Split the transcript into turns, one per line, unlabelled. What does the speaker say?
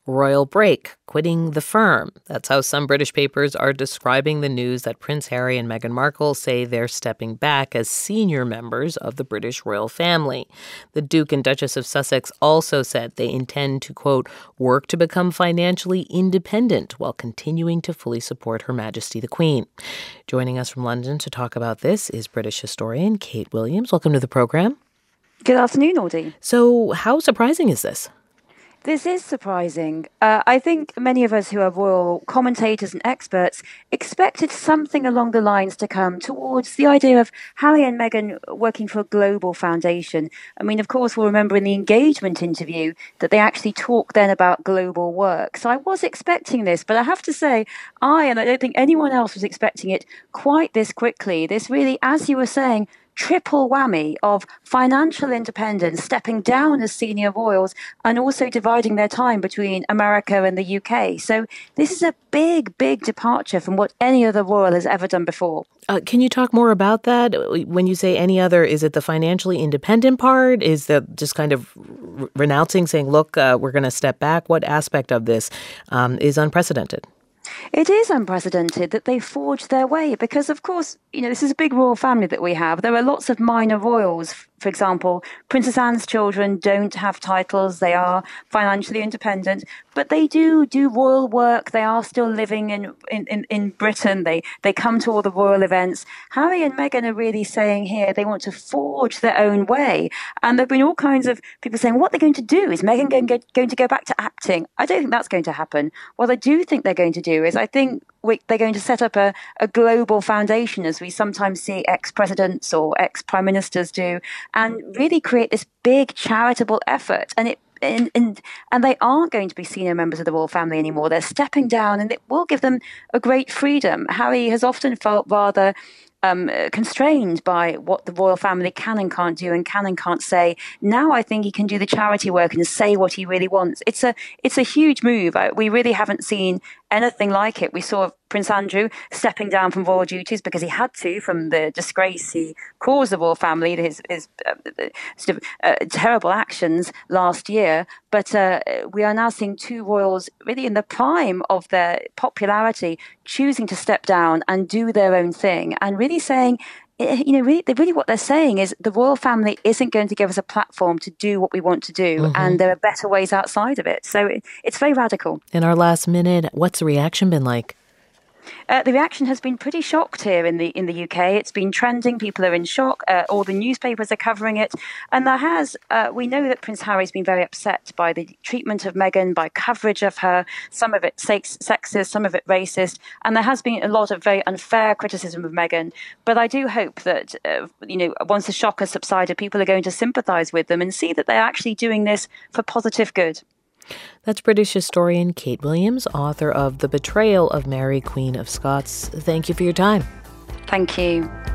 royal break, quitting the firm. That's how some British papers are describing the news that Prince Harry and Meghan Markle say they're stepping back as senior members of the British royal family. The Duke and Duchess of Sussex also said they intend to, quote, work to become financially independent while continuing to fully support Her Majesty the Queen. Joining us from London to talk about this is British historian Kate Williams. Welcome to the program.
Good afternoon, Audie.
So how surprising is this?
This is surprising. I think many of us who are royal commentators and experts expected something along the lines to come towards the idea of Harry and Meghan working for a global foundation. I mean, of course, we'll remember in the engagement interview that they actually talked then about global work. So I was expecting this, but I have to say, and I don't think anyone else was expecting it quite this quickly. This really, as you were saying, triple whammy of financial independence, stepping down as senior royals, and also dividing their time between America and the UK. So this is a big, big departure from what any other royal has ever done before.
Can you talk more about that? When you say any other, is it the financially independent part? Is that just kind of renouncing, saying, look, we're going to step back? What aspect of this is unprecedented?
It is unprecedented that they forged their way because, of course, this is a big royal family that we have. There are lots of minor royals. For example, Princess Anne's children don't have titles. They are financially independent, but they do royal work. They are still living in Britain. They come to all the royal events. Harry and Meghan are really saying here they want to forge their own way. And there have been all kinds of people saying what they're going to do. Is Meghan going to go back to acting? I don't think that's going to happen. What I do think they're going to do is I think they're going to set up a global foundation, as we sometimes see ex-presidents or ex-prime ministers do, and really create this big charitable effort. And they aren't going to be senior members of the royal family anymore. They're stepping down, and it will give them a great freedom. Harry has often felt rather constrained by what the royal family can and can't do and can and can't say. Now I think he can do the charity work and say what he really wants. It's a huge move. We really haven't seen anything like it. We saw Prince Andrew stepping down from royal duties because he had to from the disgrace he caused the royal family, his terrible actions last year. But we are now seeing two royals really in the prime of their popularity choosing to step down and do their own thing and really saying, really what they're saying is the royal family isn't going to give us a platform to do what we want to do, and there are better ways outside of it. So it's very radical.
In our last minute, what's the reaction been like?
The reaction has been pretty shocked here in the UK. It's been trending. People are in shock. All the newspapers are covering it. And we know that Prince Harry's been very upset by the treatment of Meghan, by coverage of her, some of it sexist, some of it racist. And there has been a lot of very unfair criticism of Meghan. But I do hope that, once the shock has subsided, people are going to sympathise with them and see that they're actually doing this for positive good.
That's British historian Kate Williams, author of The Betrayal of Mary, Queen of Scots. Thank you for your time.
Thank you.